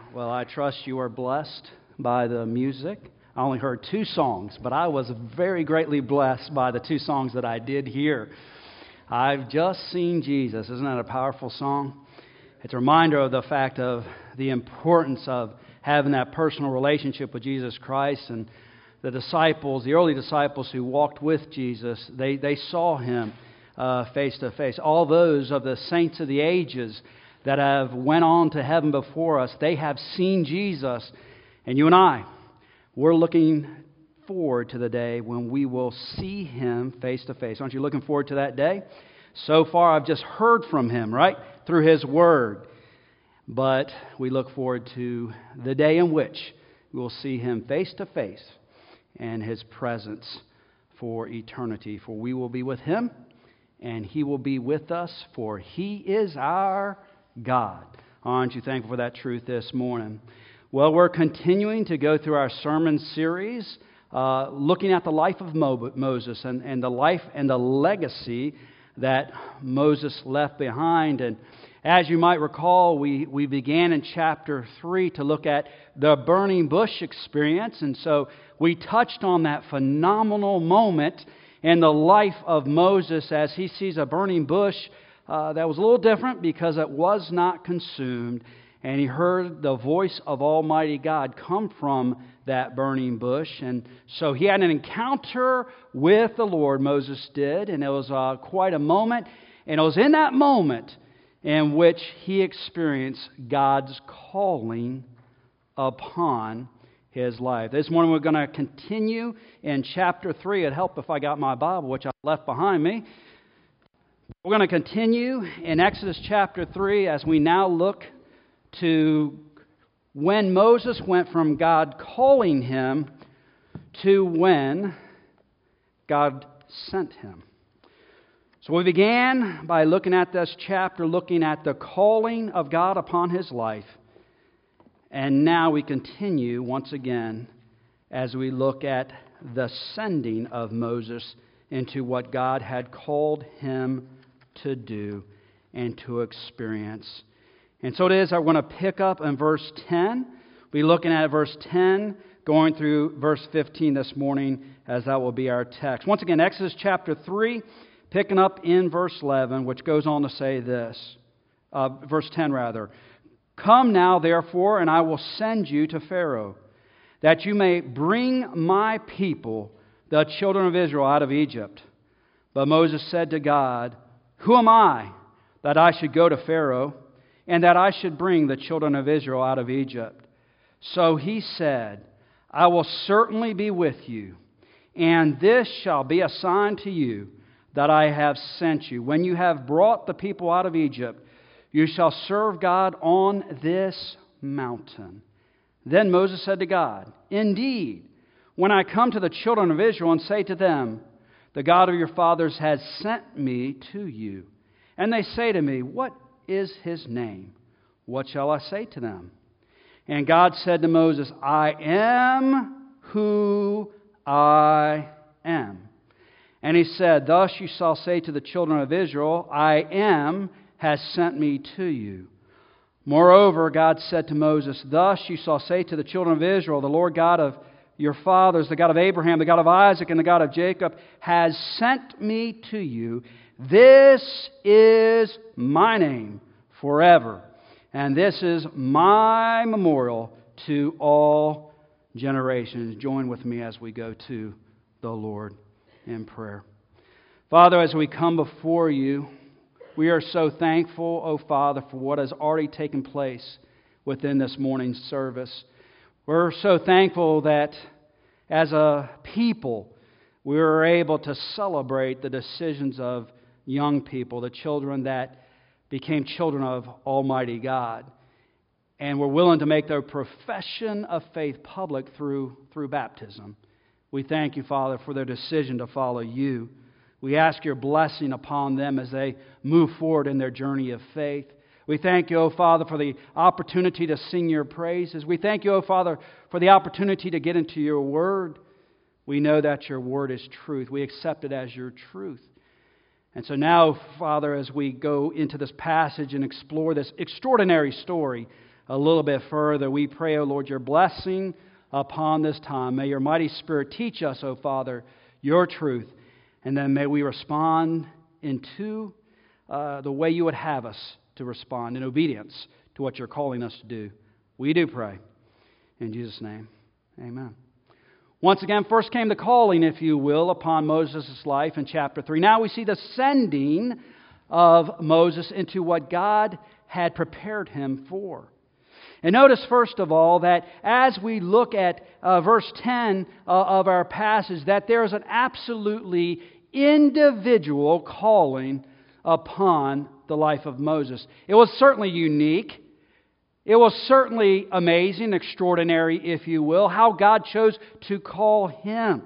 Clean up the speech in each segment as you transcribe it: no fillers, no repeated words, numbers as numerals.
Well, I trust you are blessed by the music. I only heard 2 songs, but I was very greatly blessed by the 2 songs that I did hear. I've just seen Jesus. Isn't that a powerful song? It's a reminder of the fact of the importance of having that personal relationship with Jesus Christ. And the disciples, the early disciples who walked with Jesus, they saw Him face to face. All those of the saints of the ages that have went on to heaven before us, they have seen Jesus. And you and I, we're looking forward to the day when we will see Him face to face. Aren't you looking forward to that day? So far, I've just heard from Him, right? Through His Word. But we look forward to the day in which we will see Him face to face and His presence for eternity. For we will be with Him, and He will be with us, for He is our God. Aren't you thankful for that truth this morning? Well, we're continuing to go through our sermon series, looking at the life of Moses and the life and the legacy that Moses left behind. And as you might recall, we began in chapter 3 to look at the burning bush experience. And so we touched on that phenomenal moment in the life of Moses as he sees a burning bush that was a little different because it was not consumed. And he heard the voice of Almighty God come from that burning bush. And so he had an encounter with the Lord, Moses did. And it was quite a moment. And it was in that moment in which he experienced God's calling upon his life. This morning we're going to continue in chapter 3. It'd help if I got my Bible, which I left behind me. We're going to continue in Exodus chapter 3 as we now look to when Moses went from God calling him to when God sent him. So we began by looking at this chapter, looking at the calling of God upon his life. And now we continue once again as we look at the sending of Moses into what God had called him to do and to experience. And so it is, I'm going to pick up in verse 10. We'll be looking at verse 10, going through verse 15 this morning, as that will be our text. Once again, Exodus chapter 3, picking up in verse 11, which goes on to say this, verse 10 rather. Come now, therefore, and I will send you to Pharaoh, that you may bring my people, the children of Israel, out of Egypt. But Moses said to God, Who am I, that I should go to Pharaoh, and that I should bring the children of Israel out of Egypt? So he said, I will certainly be with you, and this shall be a sign to you that I have sent you. When you have brought the people out of Egypt, you shall serve God on this mountain. Then Moses said to God, Indeed, when I come to the children of Israel and say to them, The God of your fathers has sent me to you, and they say to me, What is his name? What shall I say to them? And God said to Moses, I am who I am. And he said, Thus you shall say to the children of Israel, I am has sent me to you. Moreover, God said to Moses, Thus you shall say to the children of Israel, The Lord God of your fathers, the God of Abraham, the God of Isaac, and the God of Jacob, has sent me to you. This is my name forever, and this is my memorial to all generations. Join with me as we go to the Lord in prayer. Father, as we come before you, we are so thankful, oh Father, for what has already taken place within this morning's service. We're so thankful that as a people, we were able to celebrate the decisions of young people, the children that became children of Almighty God, and were willing to make their profession of faith public through baptism. We thank you, Father, for their decision to follow you. We ask your blessing upon them as they move forward in their journey of faith. We thank you, O Father, for the opportunity to sing your praises. We thank you, O Father, for the opportunity to get into your word. We know that your word is truth. We accept it as your truth. And so now, Father, as we go into this passage and explore this extraordinary story a little bit further. We pray, O Lord, your blessing upon this time. May your mighty Spirit teach us, O Father, your truth. And then may we respond into the way you would have us to respond in obedience to what you're calling us to do. We do pray. In Jesus' name, amen. Once again, first came the calling, if you will, upon Moses' life in chapter 3. Now we see the sending of Moses into what God had prepared him for. And notice, first of all, that as we look at verse 10 of our passage, that there is an absolutely individual calling upon the life of Moses. It was certainly unique. It was certainly amazing, extraordinary, if you will, how God chose to call him.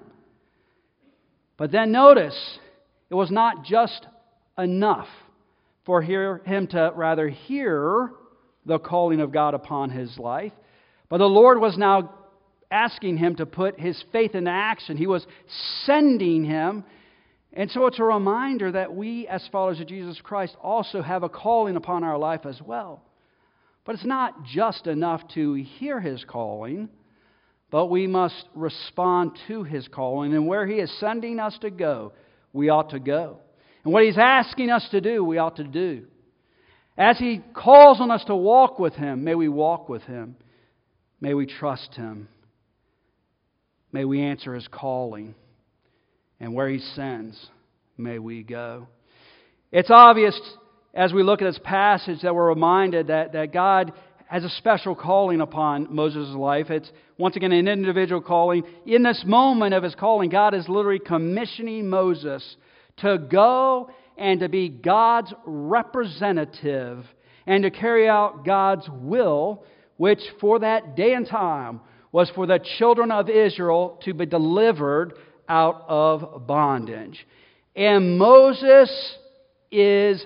But then notice, it was not just enough for him to rather hear the calling of God upon his life, but the Lord was now asking him to put his faith into action. He was sending him. And so it's a reminder that we, as followers of Jesus Christ, also have a calling upon our life as well. But it's not just enough to hear his calling, but we must respond to his calling. And where he is sending us to go, we ought to go. And what he's asking us to do, we ought to do. As he calls on us to walk with him, may we walk with him. May we trust him. May we answer his calling. And where he sends, may we go. It's obvious as we look at this passage that we're reminded that God has a special calling upon Moses' life. It's, once again, an individual calling. In this moment of his calling, God is literally commissioning Moses to go and to be God's representative and to carry out God's will, which for that day and time was for the children of Israel to be delivered out of bondage. And Moses is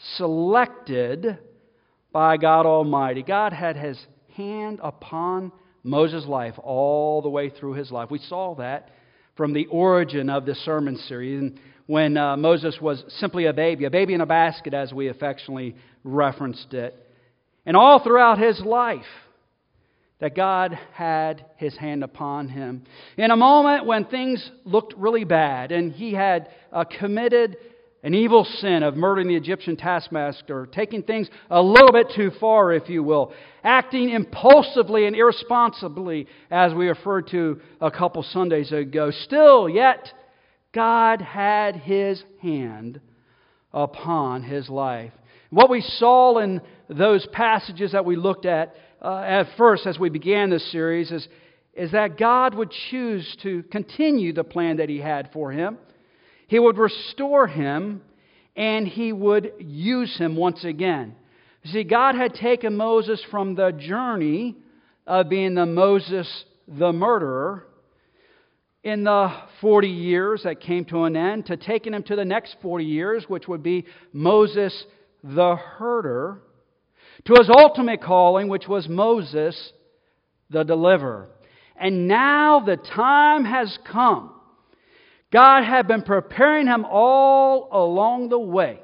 selected by God Almighty. God had his hand upon Moses' life all the way through his life. We saw that from the origin of this sermon series, and when Moses was simply a baby in a basket, as we affectionately referenced it. And all throughout his life, that God had his hand upon him. In a moment when things looked really bad, and he had committed an evil sin of murdering the Egyptian taskmaster, taking things a little bit too far, if you will, acting impulsively and irresponsibly, as we referred to a couple Sundays ago. Still, yet, God had his hand upon his life. What we saw in those passages that we looked at first as we began this series is that God would choose to continue the plan that he had for him. He would restore him, and he would use him once again. You see, God had taken Moses from the journey of being the Moses the murderer in the 40 years that came to an end, to taking him to the next 40 years, which would be Moses the herder, to his ultimate calling, which was Moses the deliverer. And now the time has come. God had been preparing him all along the way.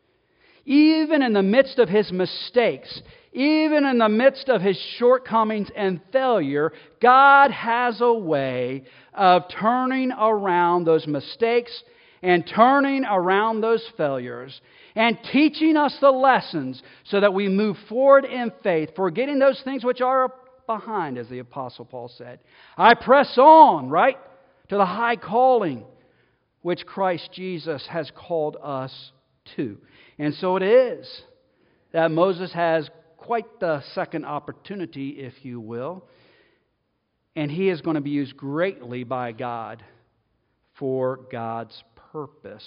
Even in the midst of his mistakes, even in the midst of his shortcomings and failure, God has a way of turning around those mistakes and turning around those failures and teaching us the lessons so that we move forward in faith, forgetting those things which are behind, as the Apostle Paul said. I press on, right, to the high calling which Christ Jesus has called us to. And so it is that Moses has quite the second opportunity, if you will, and he is going to be used greatly by God for God's purpose.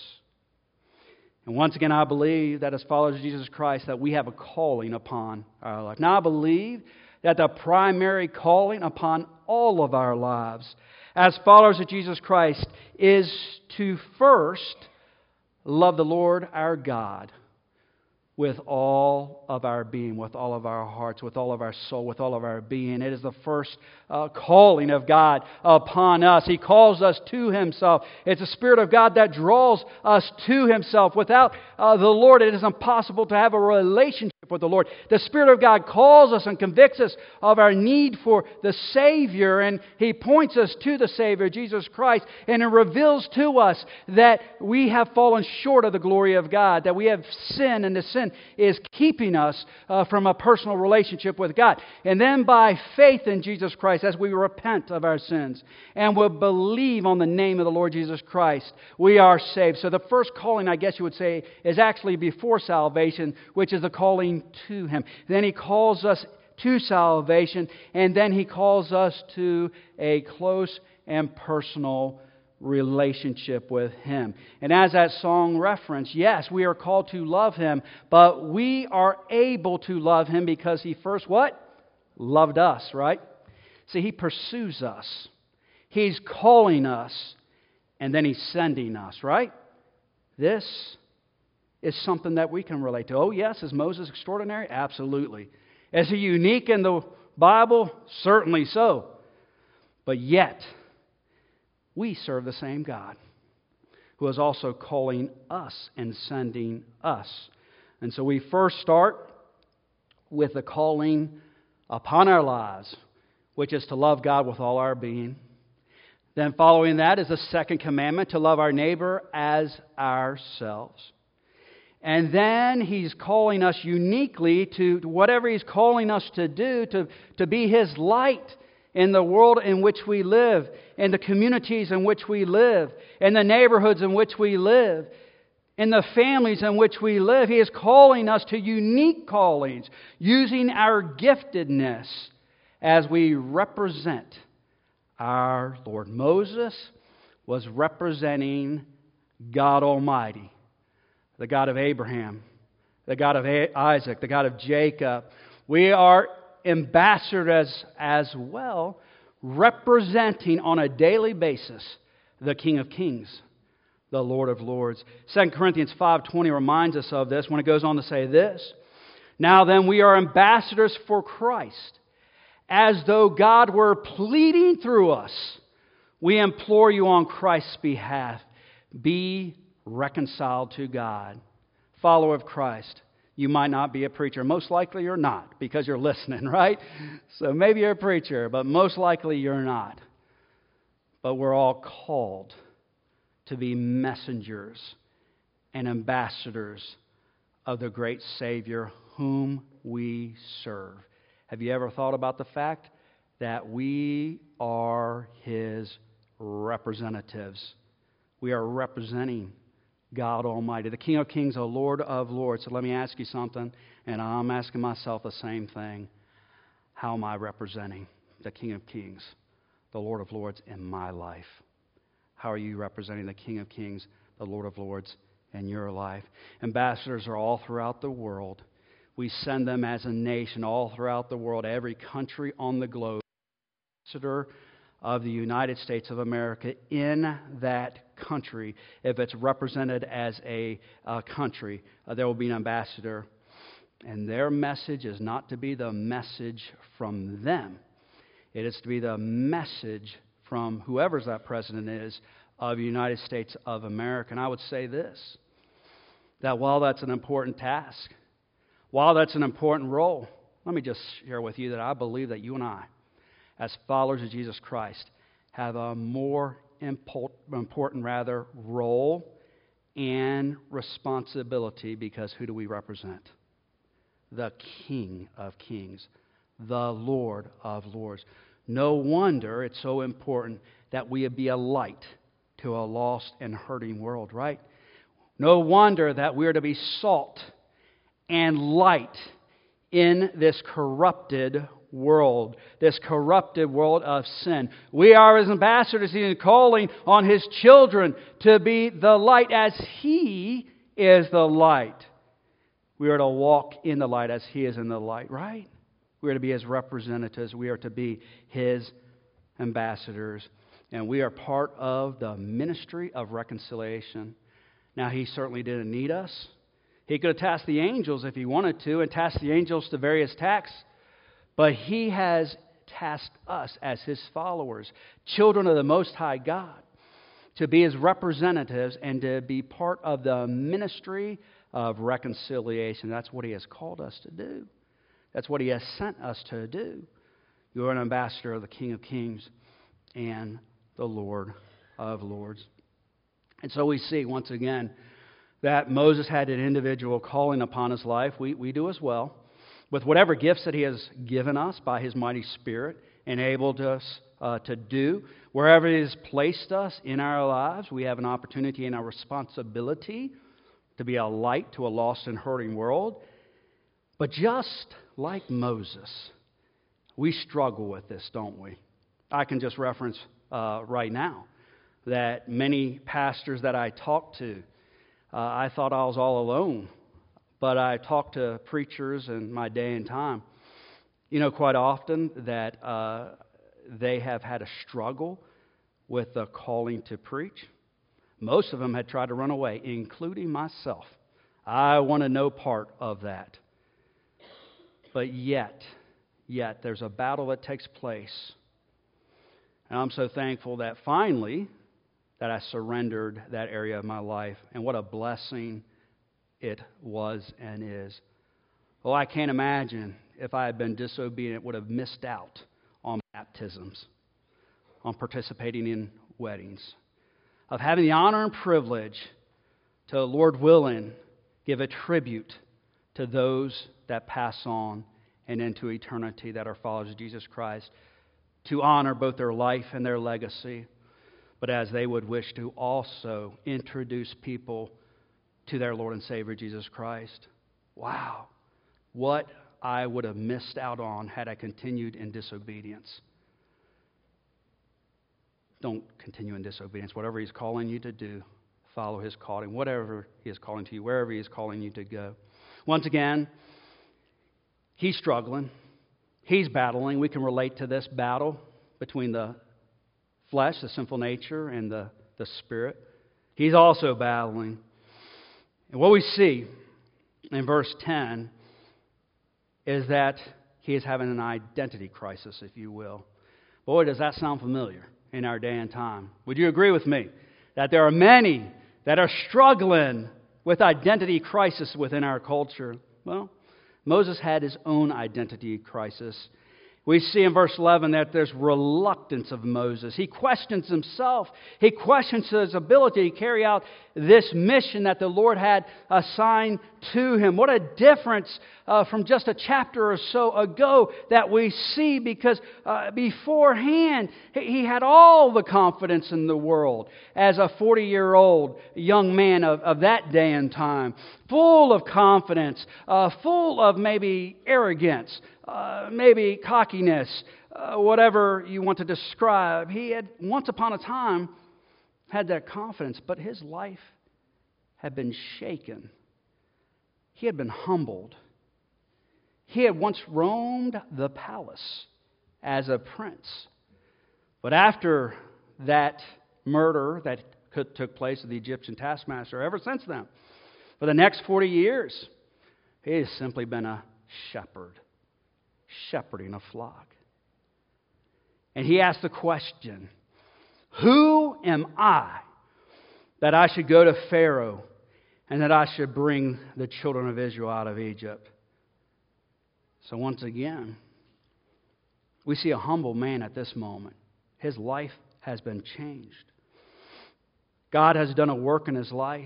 And once again, I believe that as followers of Jesus Christ, that we have a calling upon our life. Now, I believe that the primary calling upon all of our lives as followers of Jesus Christ is to first love the Lord our God with all of our being, with all of our hearts, with all of our soul, with all of our being. It is the first calling of God upon us. He calls us to Himself. It's the Spirit of God that draws us to Himself. Without the Lord, it is impossible to have a relationship with the Lord. The Spirit of God calls us and convicts us of our need for the Savior, and He points us to the Savior, Jesus Christ, and it reveals to us that we have fallen short of the glory of God, that we have sinned, and the sin is keeping us from a personal relationship with God. And then by faith in Jesus Christ, as we repent of our sins and will believe on the name of the Lord Jesus Christ, we are saved. So the first calling, I guess you would say, is actually before salvation, which is the calling to Him. Then He calls us to salvation, and then He calls us to a close and personal relationship with Him. And as that song referenced, yes, we are called to love Him, but we are able to love Him because He first what? Loved us, right? See, He pursues us. He's calling us, and then He's sending us, right? This is something that we can relate to. Oh, yes, is Moses extraordinary? Absolutely. Is he unique in the Bible? Certainly so. But yet, we serve the same God who is also calling us and sending us. And so we first start with the calling upon our lives, which is to love God with all our being. Then following that is the second commandment, to love our neighbor as ourselves. And then He's calling us uniquely to whatever He's calling us to do, to be His light in the world in which we live, in the communities in which we live, in the neighborhoods in which we live, in the families in which we live. He is calling us to unique callings, using our giftedness as we represent our Lord. Moses was representing God Almighty, the God of Abraham, the God of Isaac, the God of Jacob. We are ambassadors as well, representing on a daily basis the King of Kings, the Lord of Lords. 2 Corinthians 5:20 reminds us of this when it goes on to say this: "Now then, we are ambassadors for Christ, as though God were pleading through us. We implore you on Christ's behalf, be reconciled to God." Follower of Christ, you might not be a preacher. Most likely you're not, because you're listening, right? So maybe you're a preacher, but most likely you're not. But we're all called to be messengers and ambassadors of the great Savior whom we serve. Have you ever thought about the fact that we are His representatives? We are representing God Almighty, the King of Kings, the Lord of Lords. So let me ask you something, and I'm asking myself the same thing. How am I representing the King of Kings, the Lord of Lords in my life? How are you representing the King of Kings, the Lord of Lords in your life? Ambassadors are all throughout the world. We send them as a nation all throughout the world, every country on the globe. Ambassador of the United States of America in that country. If it's represented as a country, there will be an ambassador. And their message is not to be the message from them. It is to be the message from whoever that president is of the United States of America. And I would say this, that while that's an important task, while that's an important role, let me just share with you that I believe that you and I, as followers of Jesus Christ, have a more important role and responsibility, because who do we represent? The King of Kings, the Lord of Lords. No wonder it's so important that we be a light to a lost and hurting world, right? No wonder that we are to be salt and light in this corrupted world of sin. We are His ambassadors. He is calling on His children to be the light as He is the light. We are to walk in the light as He is in the light, right? We are to be His representatives. We are to be His ambassadors. And we are part of the ministry of reconciliation. Now, He certainly didn't need us. He could have tasked the angels if He wanted to, and tasked the angels to various tasks. But He has tasked us as His followers, children of the Most High God, to be His representatives and to be part of the ministry of reconciliation. That's what He has called us to do. That's what He has sent us to do. You are an ambassador of the King of Kings and the Lord of Lords. And so we see, once again, that Moses had an individual calling upon his life. We do as well. With whatever gifts that He has given us by His mighty Spirit, enabled us to do. Wherever He has placed us in our lives, we have an opportunity and a responsibility to be a light to a lost and hurting world. But just like Moses, we struggle with this, don't we? I can just reference right now that many pastors that I talked to, I thought I was all alone. But I talked to preachers in my day and time, quite often that they have had a struggle with the calling to preach. Most of them had tried to run away, including myself. I wanted no part of that. But yet, there's a battle that takes place. And I'm so thankful that finally, that I surrendered that area of my life. And what a blessing it was and is. Well, I can't imagine if I had been disobedient, would have missed out on baptisms, on participating in weddings, of having the honor and privilege to, Lord willing, give a tribute to those that pass on and into eternity that are followers of Jesus Christ, to honor both their life and their legacy, but as they would wish to also introduce people to their Lord and Savior Jesus Christ. Wow, what I would have missed out on had I continued in disobedience. Don't continue in disobedience. Whatever He's calling you to do, follow His calling. Whatever He is calling to you, wherever He is calling you to go. Once again, He's struggling. He's battling. We can relate to this battle between the flesh, the sinful nature, and the Spirit. He's also battling. And what we see in verse 10 is that he is having an identity crisis, if you will. Boy, does that sound familiar in our day and time. Would you agree with me that there are many that are struggling with identity crisis within our culture? Well, Moses had his own identity crisis. We see in verse 11 that there's reluctance of Moses. He questions himself. He questions his ability to carry out this mission that the Lord had assigned to him. What a difference from just a chapter or so ago that we see, because beforehand he had all the confidence in the world as a 40-year-old young man of that day and time, full of confidence, full of maybe arrogance, maybe cockiness, whatever you want to describe. He had once upon a time had that confidence, but his life had been shaken. He had been humbled. He had once roamed the palace as a prince. But after that murder that took place of the Egyptian taskmaster, ever since then, for the next 40 years, he has simply been a shepherd, shepherding a flock. And he asked the question, who am I that I should go to Pharaoh and that I should bring the children of Israel out of Egypt? So once again, we see a humble man at this moment. His life has been changed. God has done a work in his life.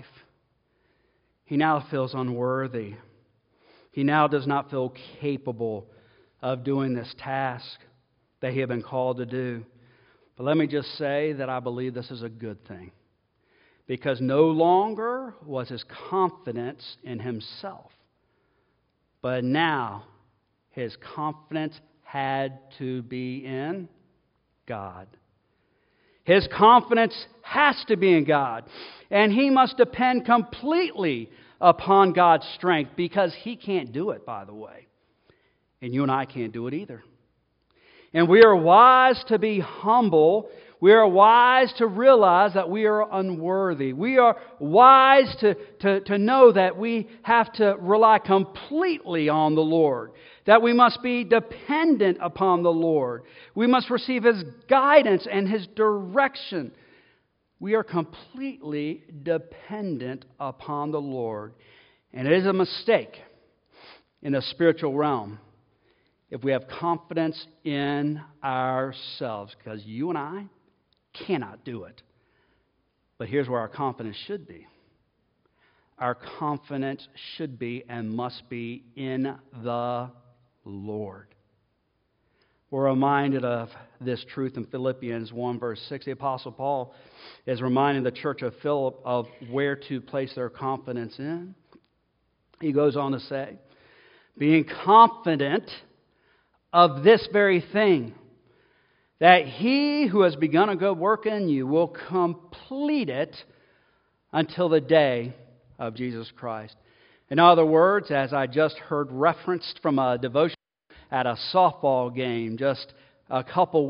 He now feels unworthy. He now does not feel capable of doing this task that he had been called to do. But let me just say that I believe this is a good thing, because no longer was his confidence in himself, but now his confidence had to be in God. His confidence has to be in God, and he must depend completely upon God's strength, because he can't do it, by the way. And you and I can't do it either. And we are wise to be humble. We are wise to realize that we are unworthy. We are wise to know that we have to rely completely on the Lord, that we must be dependent upon the Lord. We must receive His guidance and His direction. We are completely dependent upon the Lord. And it is a mistake in the spiritual realm if we have confidence in ourselves, because you and I cannot do it. But here's where our confidence should be. Our confidence should be and must be in the Lord. We're reminded of this truth in Philippians 1 verse 6. The Apostle Paul is reminding the church of Philip of where to place their confidence in. He goes on to say, being confident of this very thing, that he who has begun a good work in you will complete it until the day of Jesus Christ. In other words, as I just heard referenced from a devotion at a softball game just a couple weeks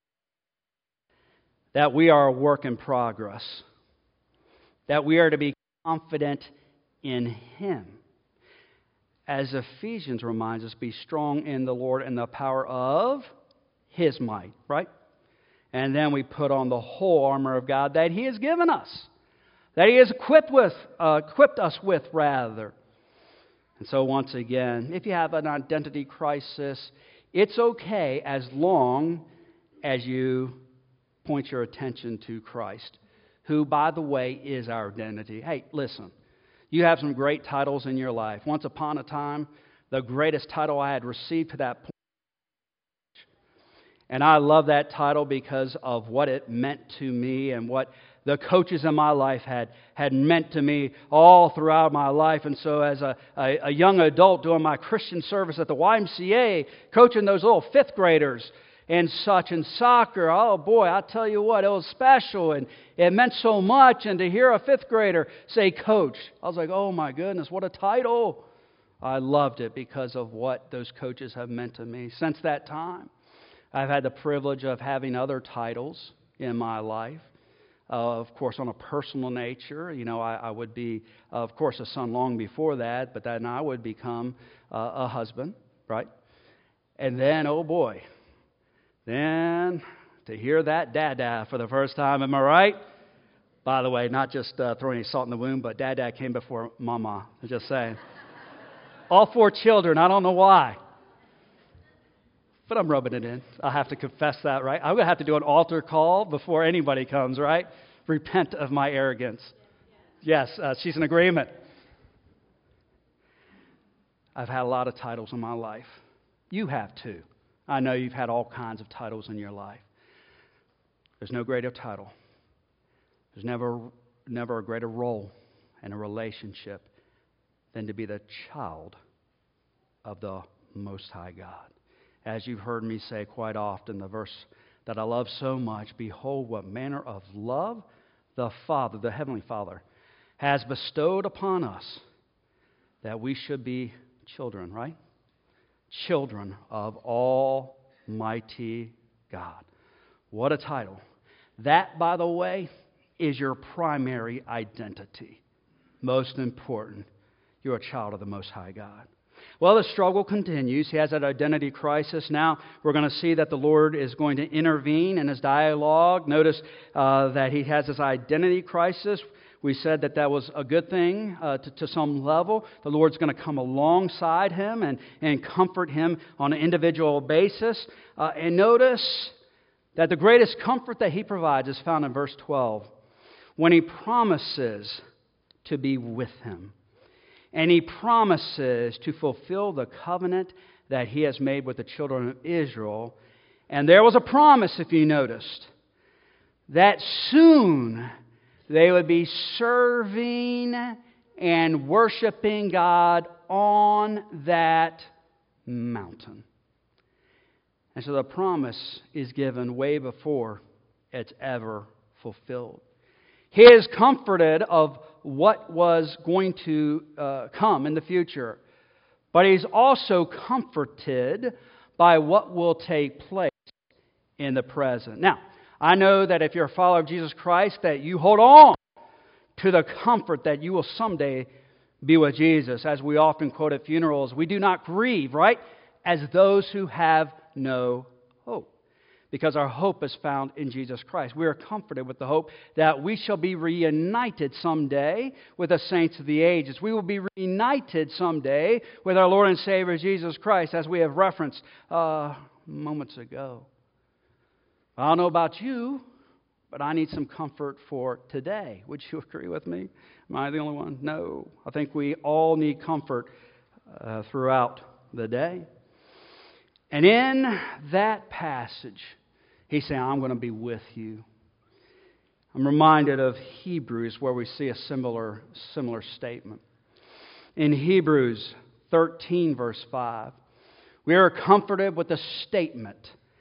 ago, that we are a work in progress, that we are to be confident in Him. As Ephesians reminds us, be strong in the Lord and the power of His might, right? And then we put on the whole armor of God that He has given us, that He has equipped us with. And so once again, if you have an identity crisis, it's okay as long as you point your attention to Christ, who, by the way, is our identity. Hey, listen. You have some great titles in your life. Once upon a time, the greatest title I had received to that point. And I love that title because of what it meant to me and what the coaches in my life had meant to me all throughout my life. And so as a young adult doing my Christian service at the YMCA, coaching those little fifth graders and such in soccer, oh boy, I tell you what, it was special and it meant so much. And to hear a fifth grader say coach, I was like, oh my goodness, what a title. I loved it because of what those coaches have meant to me. Since that time, I've had the privilege of having other titles in my life. Of course, on a personal nature, I would be, of course, a son long before that, but then I would become a husband, right? And then, oh boy, then to hear that dada for the first time, am I right? By the way, not just throwing any salt in the wound, but dada came before mama, I'm just saying. All 4 children, I don't know why. But I'm rubbing it in. I have to confess that, right? I'm going to have to do an altar call before anybody comes, right? Repent of my arrogance. Yes, she's in agreement. I've had a lot of titles in my life. You have too. I know you've had all kinds of titles in your life. There's no greater title. There's never a greater role in a relationship than to be the child of the Most High God. As you've heard me say quite often, the verse that I love so much, behold what manner of love the Father, the Heavenly Father, has bestowed upon us, that we should be children, right? Children of Almighty God. What a title. That, by the way, is your primary identity. Most important, you're a child of the Most High God. Well, the struggle continues. He has that identity crisis. Now we're going to see that the Lord is going to intervene in his dialogue. Notice that he has this identity crisis. We said that was a good thing to some level. The Lord's going to come alongside him and comfort him on an individual basis. And notice that the greatest comfort that he provides is found in verse 12, when he promises to be with him. And he promises to fulfill the covenant that he has made with the children of Israel. And there was a promise, if you noticed, that soon they would be serving and worshiping God on that mountain. And so the promise is given way before it's ever fulfilled. He is comforted of what was going to come in the future. But he's also comforted by what will take place in the present. Now, I know that if you're a follower of Jesus Christ, that you hold on to the comfort that you will someday be with Jesus. As we often quote at funerals, we do not grieve, right? As those who have no hope. because our hope is found in Jesus Christ. We are comforted with the hope that we shall be reunited someday with the saints of the ages. We will be reunited someday with our Lord and Savior Jesus Christ, as we have referenced moments ago. I don't know about you, but I need some comfort for today. Would you agree with me? Am I the only one? No. I think we all need comfort throughout the day. And in that passage, he's saying, I'm going to be with you. I'm reminded of Hebrews, where we see a similar statement. In Hebrews 13, verse 5, we are comforted with the statement,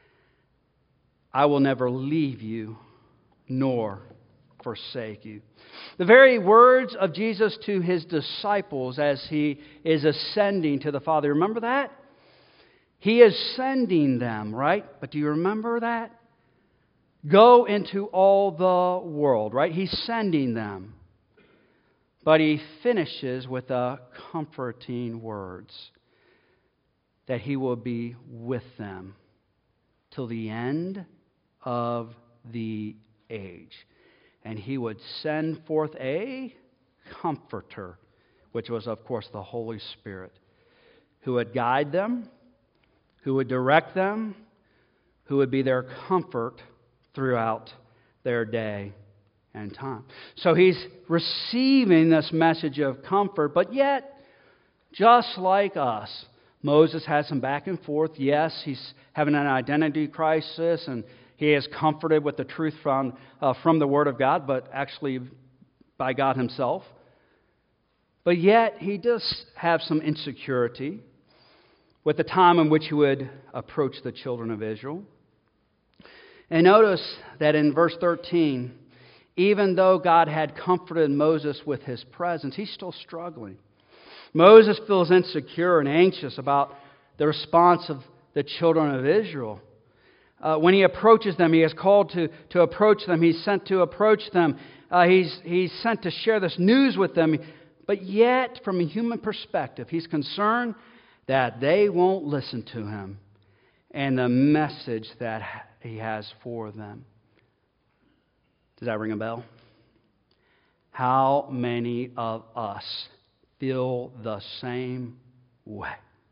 I will never leave you nor forsake you. The very words of Jesus to his disciples as he is ascending to the Father. Remember that? He is sending them, right? But do you remember that? Go into all the world, right? He's sending them. But he finishes with the comforting words that he will be with them till the end of the age. And he would send forth a comforter, which was, of course, the Holy Spirit, who would guide them, who would direct them, who would be their comfort throughout their day and time. So he's receiving this message of comfort, but yet, just like us, Moses has some back and forth. Yes, he's having an identity crisis, and he is comforted with the truth from the Word of God, but actually by God himself. But yet, he does have some insecurity with the time in which he would approach the children of Israel. And notice that in verse 13, even though God had comforted Moses with his presence, he's still struggling. Moses feels insecure and anxious about the response of the children of Israel. When he approaches them, he is called to approach them. He's sent to approach them. He's sent to share this news with them. But yet, from a human perspective, he's concerned that they won't listen to him and the message that he has for them. Does that ring a bell? How many of us feel the same way?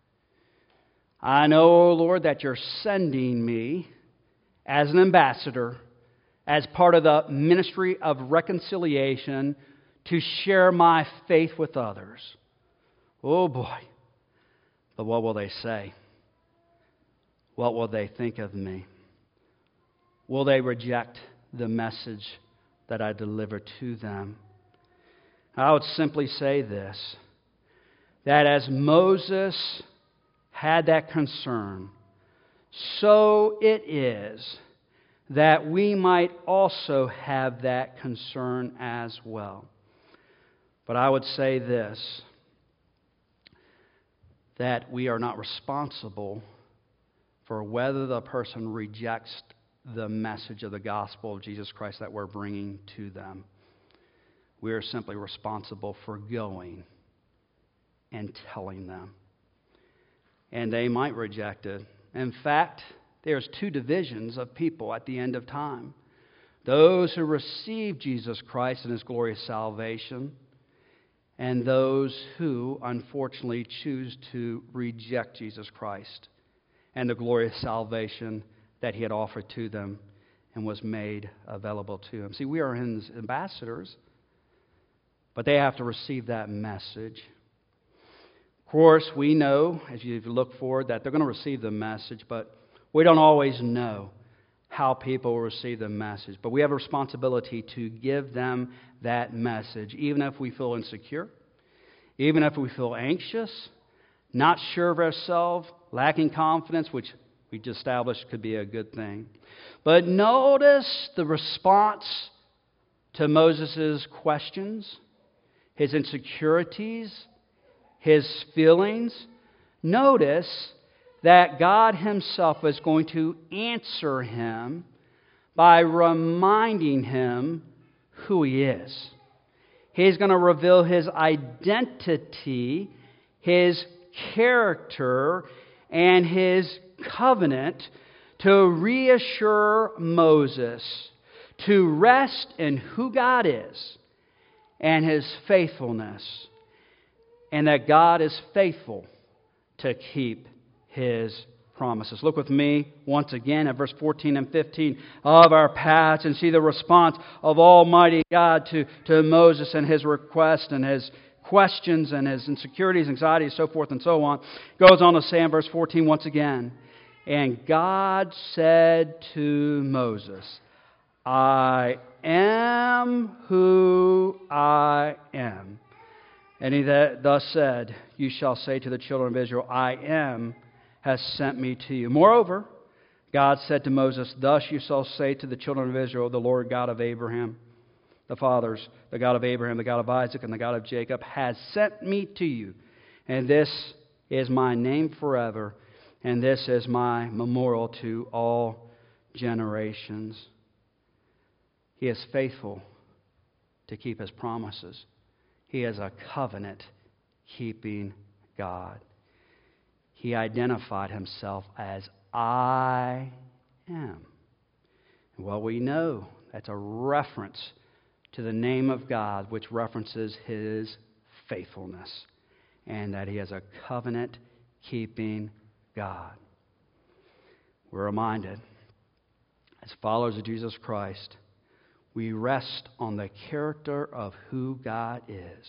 I know, O Lord, that you're sending me as an ambassador, as part of the ministry of reconciliation, to share my faith with others. Oh boy. But what will they say? What will they think of me? Will they reject the message that I deliver to them? I would simply say this, that as Moses had that concern, so it is that we might also have that concern as well. But I would say this, that we are not responsible for whether the person rejects the message of the gospel of Jesus Christ that we're bringing to them. We are simply responsible for going and telling them. And they might reject it. In fact, there's two divisions of people at the end of time. Those who receive Jesus Christ and his glorious salvation, and those who, unfortunately, choose to reject Jesus Christ and the glorious salvation that he had offered to them and was made available to them. See, we are his ambassadors, but they have to receive that message. Of course, we know, as you look forward, that they're going to receive the message, but we don't always know how people will receive the message. But we have a responsibility to give them that message, even if we feel insecure, even if we feel anxious, not sure of ourselves, lacking confidence, which we just established could be a good thing. But notice the response to Moses' questions, his insecurities, his feelings. Notice that God himself is going to answer him by reminding him who he is. He's going to reveal his identity, his character, and his covenant to reassure Moses to rest in who God is and His faithfulness, and that God is faithful to keep His promises. Look with me once again at verse 14 and 15 of our passage and see the response of Almighty God to Moses and his request and his questions and his insecurities, anxieties, so forth and so on. Goes on to say in verse 14 once again, "And God said to Moses, I am who I am. And He that thus said, You shall say to the children of Israel, I am, has sent me to you. Moreover, God said to Moses, Thus you shall say to the children of Israel, The Lord God of Abraham, the fathers, the God of Abraham, the God of Isaac, and the God of Jacob, has sent me to you. And this is my name forever, and this is my memorial to all generations." He is faithful to keep His promises. He is a covenant-keeping God. He identified Himself as I am. Well, we know that's a reference to the name of God, which references His faithfulness, and that He is a covenant-keeping God. We're reminded, as followers of Jesus Christ, we rest on the character of who God is.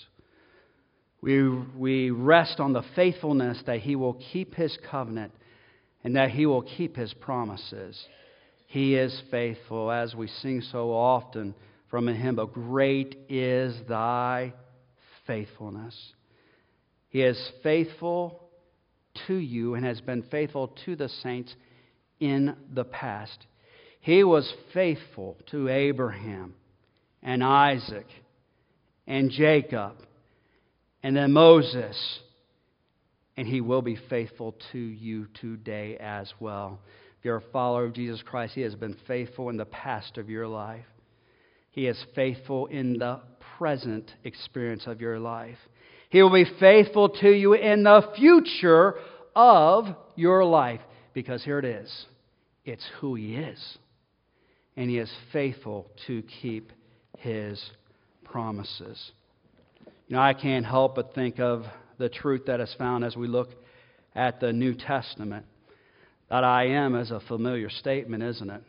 We rest on the faithfulness that He will keep His covenant and that He will keep His promises. He is faithful, as we sing so often from a hymn, "But great is Thy faithfulness." He is faithful to you and has been faithful to the saints in the past. He was faithful to Abraham and Isaac and Jacob and then Moses. And He will be faithful to you today as well. If you're a follower of Jesus Christ, He has been faithful in the past of your life. He is faithful in the present experience of your life. He will be faithful to you in the future of your life. Because here it is. It's who He is. And He is faithful to keep His promises. You know, I can't help but think of the truth that is found as we look at the New Testament. That I am is a familiar statement, isn't it?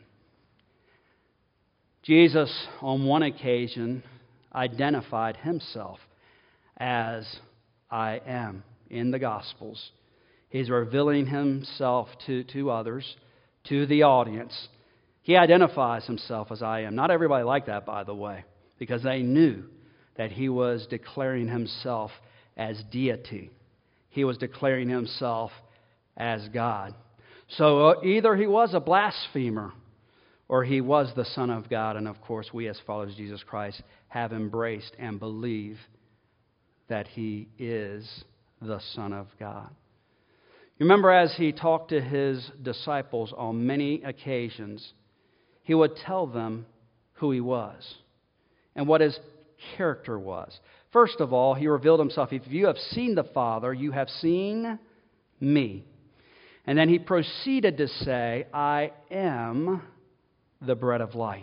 Jesus, on one occasion, identified Himself as I am in the Gospels. He's revealing Himself to others, to the audience. He identifies Himself as I am. Not everybody liked that, by the way, because they knew that He was declaring Himself as deity. He was declaring Himself as God. So either He was a blasphemer or He was the Son of God. And of course, we as followers of Jesus Christ have embraced and believe that He is the Son of God. You remember as He talked to His disciples on many occasions, He would tell them who He was and what His character was. First of all, He revealed Himself. If you have seen the Father, you have seen me. And then He proceeded to say, I am the bread of life.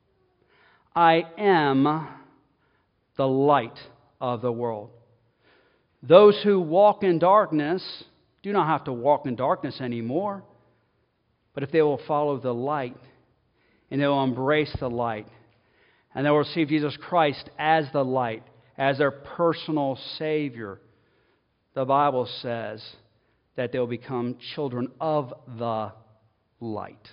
I am the light of the world. Those who walk in darkness do not have to walk in darkness anymore. But if they will follow the light, and they will embrace the light, and they will receive Jesus Christ as the light, as their personal Savior, the Bible says that they will become children of the light.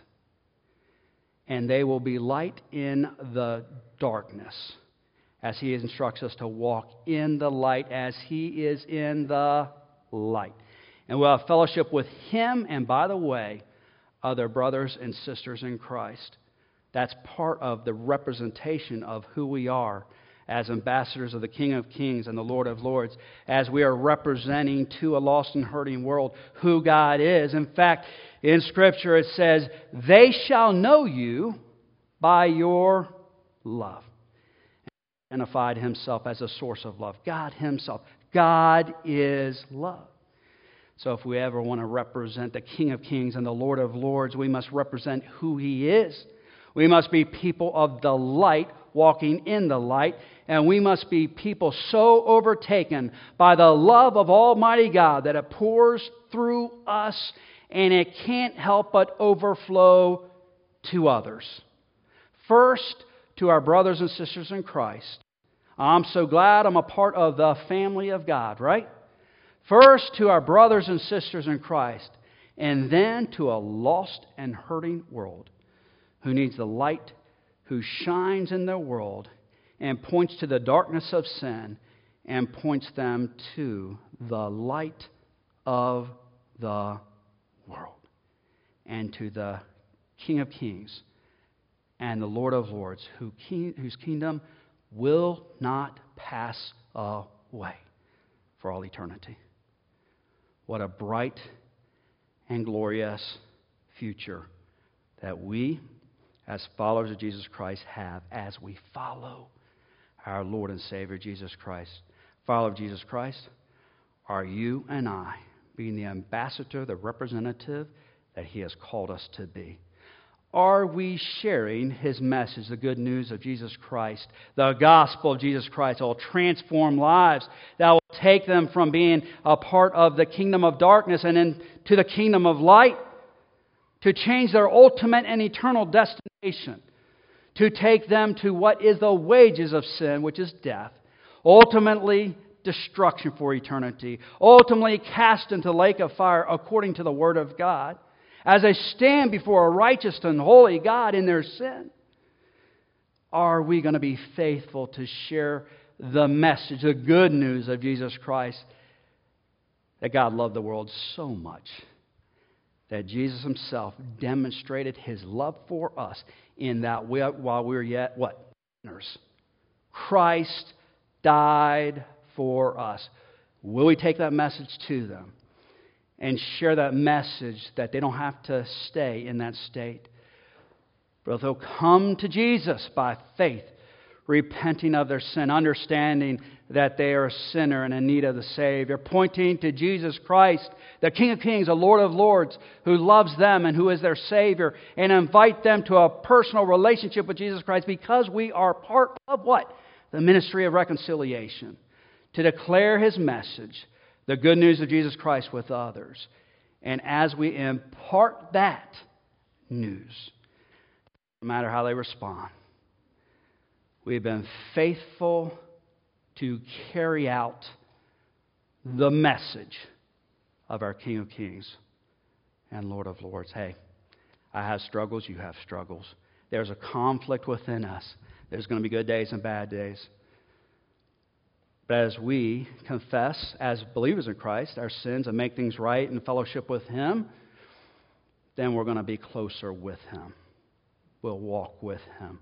And they will be light in the darkness, as He instructs us to walk in the light as He is in the light. And we'll have fellowship with Him and, by the way, other brothers and sisters in Christ. That's part of the representation of who we are as ambassadors of the King of Kings and the Lord of Lords, as we are representing to a lost and hurting world who God is. In fact, in Scripture it says, they shall know you by your love. He identified Himself as a source of love. God Himself. God is love. So if we ever want to represent the King of Kings and the Lord of Lords, we must represent who He is. We must be people of the light, walking in the light, and we must be people so overtaken by the love of Almighty God that it pours through us and it can't help but overflow to others. First, to our brothers and sisters in Christ. I'm so glad I'm a part of the family of God, right? First, to our brothers and sisters in Christ, and then to a lost and hurting world who needs the light, who shines in their world and points to the darkness of sin and points them to the light of the world and to the King of Kings and the Lord of Lords, whose kingdom will not pass away for all eternity. What a bright and glorious future that we, as followers of Jesus Christ, have as we follow our Lord and Savior, Jesus Christ. Follower of Jesus Christ, are you and I being the ambassador, the representative that He has called us to be? Are we sharing His message, the good news of Jesus Christ, the gospel of Jesus Christ that will transform lives, that will take them from being a part of the kingdom of darkness and into the kingdom of light, to change their ultimate and eternal destination, to take them to what is the wages of sin, which is death, ultimately destruction for eternity, ultimately cast into the lake of fire according to the Word of God, as they stand before a righteous and holy God in their sin? Are we going to be faithful to share the message, the good news of Jesus Christ, that God loved the world so much that Jesus Himself demonstrated His love for us in that while we were yet, what? Sinners. Christ died for us. Will we take that message to them and share that message that they don't have to stay in that state, but they'll come to Jesus by faith, repenting of their sin, understanding that they are a sinner and in need of the Savior, pointing to Jesus Christ, the King of Kings, the Lord of Lords, who loves them and who is their Savior, and invite them to a personal relationship with Jesus Christ because we are part of what? The ministry of reconciliation, to declare His message, the good news of Jesus Christ with others. And as we impart that news, no matter how they respond, we've been faithful to carry out the message of our King of Kings and Lord of Lords. Hey, I have struggles, you have struggles. There's a conflict within us. There's going to be good days and bad days. But as we confess as believers in Christ our sins and make things right in fellowship with Him, then we're going to be closer with Him. We'll walk with Him.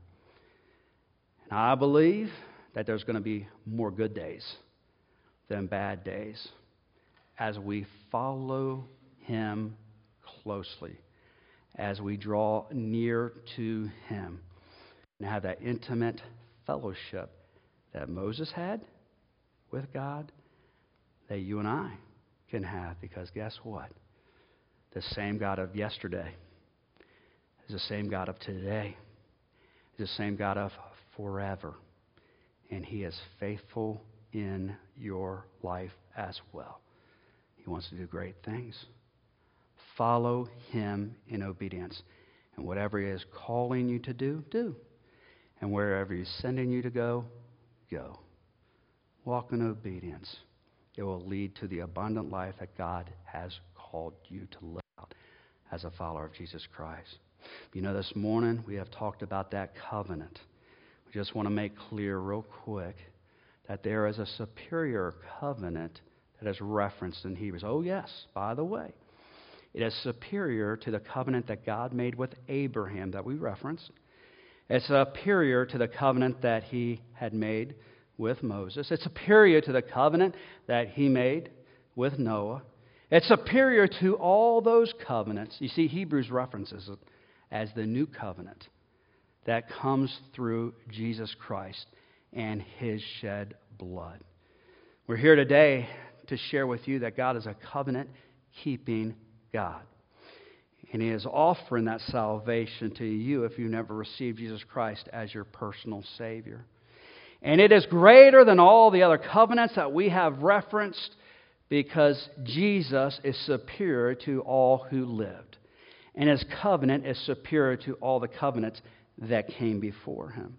And I believe that there's going to be more good days than bad days as we follow Him closely, as we draw near to Him and have that intimate fellowship that Moses had with God, that you and I can have. Because guess what? The same God of yesterday is the same God of today, is the same God of forever. And He is faithful in your life as well. He wants to do great things. Follow Him in obedience. And whatever He is calling you to do, do. And wherever He's sending you to go, go. Walk in obedience. It will lead to the abundant life that God has called you to live out as a follower of Jesus Christ. You know, this morning we have talked about that covenant. We just want to make clear real quick that there is a superior covenant that is referenced in Hebrews. Oh yes, by the way, it is superior to the covenant that God made with Abraham that we referenced. It's superior to the covenant that He had made with Moses. It's superior to the covenant that He made with Noah. It's superior to all those covenants. You see, Hebrews references it as the new covenant that comes through Jesus Christ and His shed blood. We're here today to share with you that God is a covenant keeping God. And He is offering that salvation to you if you never received Jesus Christ as your personal Savior. And it is greater than all the other covenants that we have referenced because Jesus is superior to all who lived. And His covenant is superior to all the covenants that came before Him.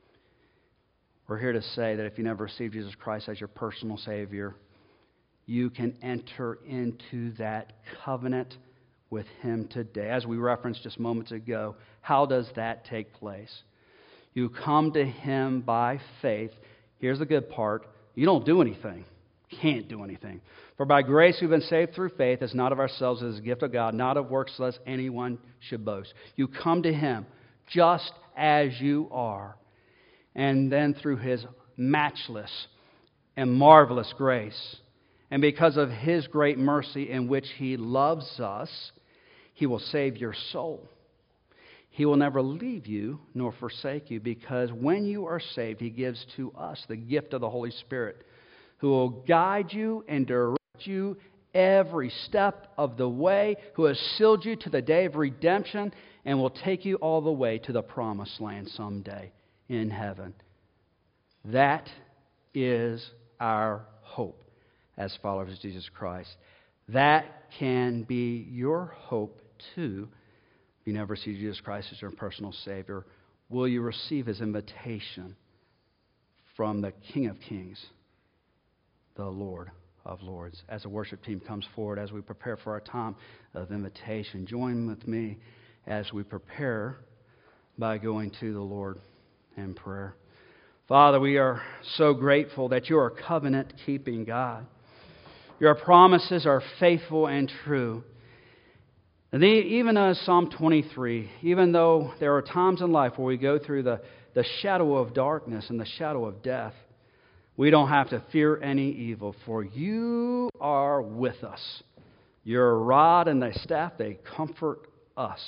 We're here to say that if you never received Jesus Christ as your personal Savior, you can enter into that covenant with Him today. As we referenced just moments ago, how does that take place? You come to Him by faith. Here's the good part. You don't do anything. Can't do anything. For by grace we've been saved through faith. It's not of ourselves, it is a gift of God, not of works, lest anyone should boast. You come to Him just as you are. And then through His matchless and marvelous grace, and because of His great mercy in which He loves us, He will save your soul. He will never leave you nor forsake you, because when you are saved, He gives to us the gift of the Holy Spirit, who will guide you and direct you every step of the way, who has sealed you to the day of redemption, and will take you all the way to the promised land someday in heaven. That is our hope as followers of Jesus Christ. That can be your hope too. If you never see Jesus Christ as your personal Savior, will you receive His invitation from the King of Kings, the Lord of Lords? As the worship team comes forward, as we prepare for our time of invitation, join with me as we prepare by going to the Lord in prayer. Father, we are so grateful that You are a covenant-keeping God. Your promises are faithful and true. And even as Psalm 23, even though there are times in life where we go through the shadow of darkness and the shadow of death, we don't have to fear any evil, for You are with us. Your rod and Thy staff, they comfort us.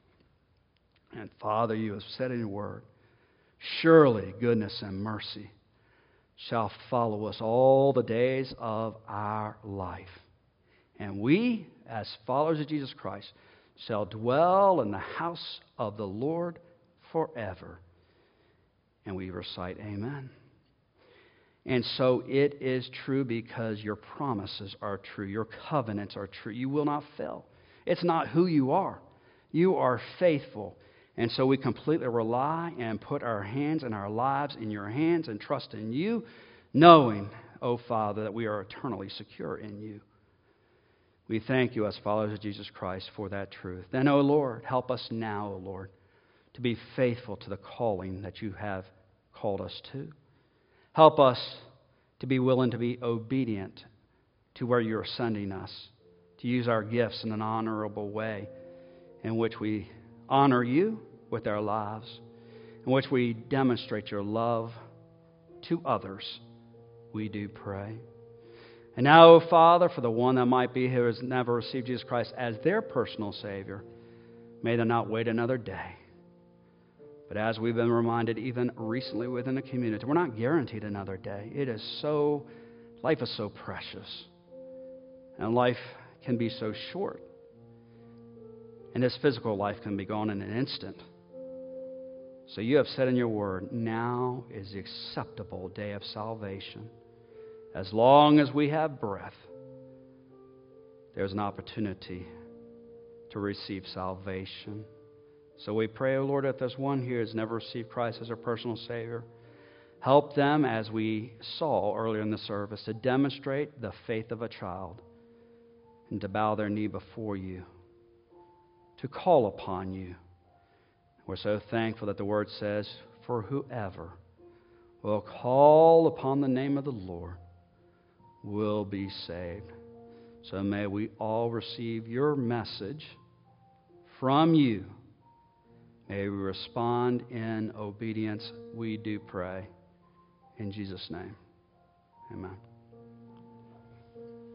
And Father, You have said in Your word, surely goodness and mercy shall follow us all the days of our life. And we, as followers of Jesus Christ, shall dwell in the house of the Lord forever. And we recite, Amen. And so it is true because Your promises are true. Your covenants are true. You will not fail. It's not who You are. You are faithful. And so we completely rely and put our hands and our lives in Your hands and trust in You, knowing, O Father, that we are eternally secure in You. We thank You as followers of Jesus Christ for that truth. Then, O Lord, help us now, O Lord, to be faithful to the calling that You have called us to. Help us to be willing to be obedient to where You are sending us, to use our gifts in an honorable way in which we honor You with our lives, in which we demonstrate Your love to others, we do pray. And now, O Father, for the one that might be who has never received Jesus Christ as their personal Savior, may they not wait another day. But as we've been reminded even recently within the community, we're not guaranteed another day. Life is so precious. And life can be so short. And this physical life can be gone in an instant. So You have said in Your word, now is the acceptable day of salvation. As long as we have breath, there's an opportunity to receive salvation. So we pray, O Lord, if there's one here who has never received Christ as their personal Savior, help them, as we saw earlier in the service, to demonstrate the faith of a child and to bow their knee before You, to call upon You. We're so thankful that the Word says, for whoever will call upon the name of the Lord will be saved. So may we all receive Your message from You. May we respond in obedience, we do pray. In Jesus' name, amen.